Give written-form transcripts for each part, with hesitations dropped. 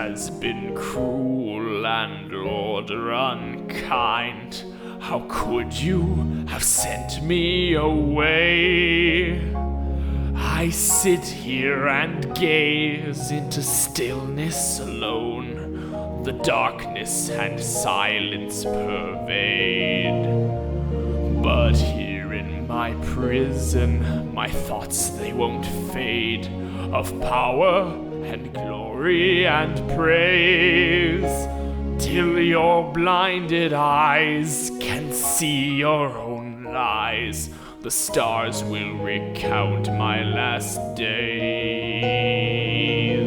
has been cruel and Lord unkind. How could you have sent me away? I sit here and gaze into stillness alone. The darkness and silence pervade. But here in my prison, my thoughts they won't fade, of power and glory and praise, till your blinded eyes can see your own lies. The stars will recount my last days.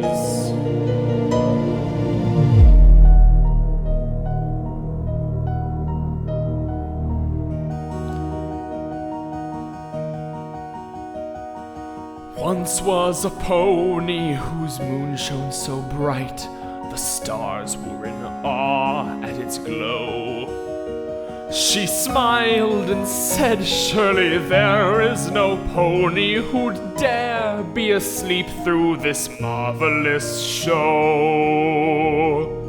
Once was a pony whose moon shone so bright, the stars were in awe at its glow. She smiled and said, surely there is no pony who'd dare be asleep through this marvelous show.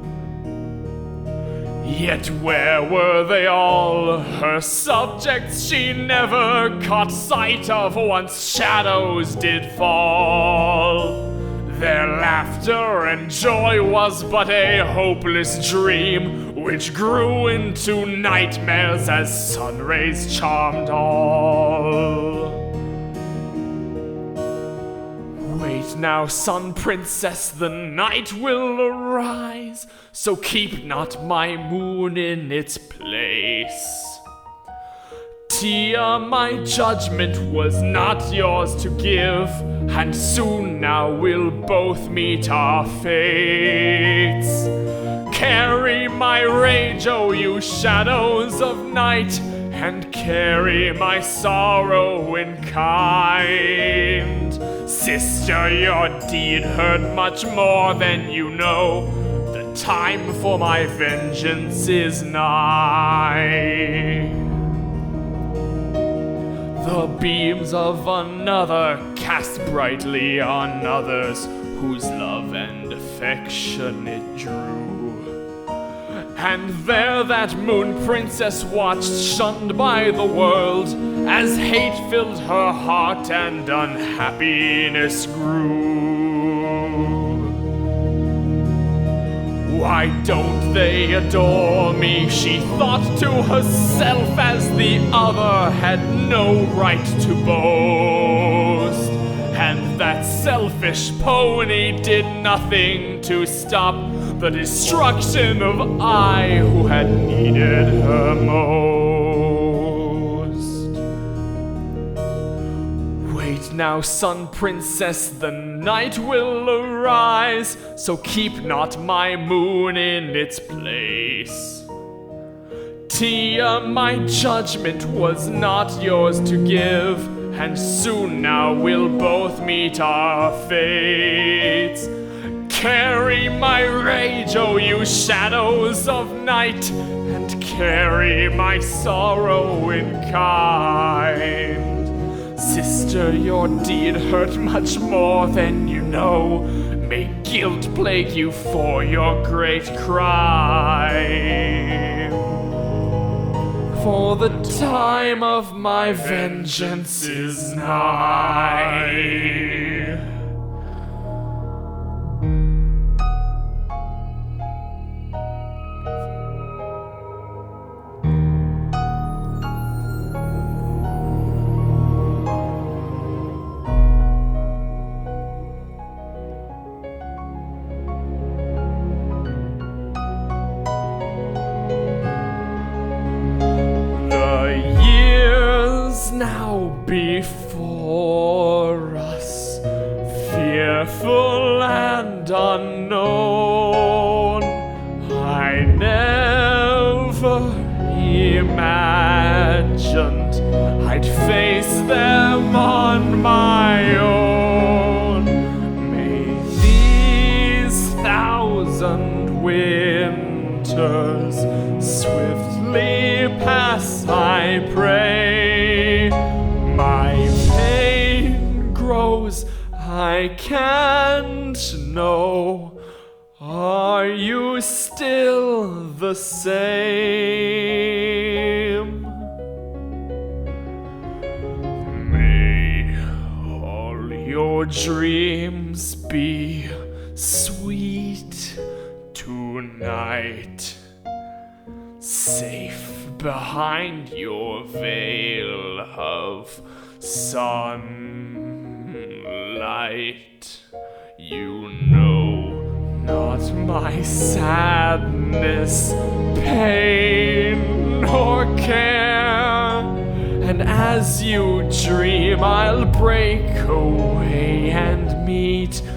Yet where were they all? Her subjects she never caught sight of once shadows did fall. Their laughter and joy was but a hopeless dream, which grew into nightmares as sun rays charmed all. Wait now, Sun Princess, the night will arise, so keep not my moon in its place. Tia, my judgment was not yours to give, and soon now we'll both meet our fates. Carry my rage, oh you shadows of night, and carry my sorrow in kind. Sister, your deed hurt much more than you know. The time for my vengeance is nigh. The beams of another cast brightly on others, whose love and affection it drew. And there that moon princess watched, shunned by the world, as hate filled her heart and unhappiness grew. Why don't they adore me? She thought to herself, as the other had no right to boast. And that selfish pony did nothing to stop the destruction of I who had needed her most. Wait now, Sun Princess, the night will arise, so keep not my moon in its place. Tia, my judgment was not yours to give, and soon now we'll both meet our fates. Carry my rage, oh you shadows of night, and carry my sorrow in kind. Sister, your deed hurt much more than you know. May guilt plague you for your great crime. For the time of my vengeance is nigh. Now before us, fearful and unknown, I never imagined I'd face them on my own. May these 1,000 winters swiftly pass, I pray. My pain grows, I can't know. still the same. May all your dreams be sweet tonight, safe behind your veil of sunlight. You know not my sadness, pain, or care. And as you dream, I'll break away and meet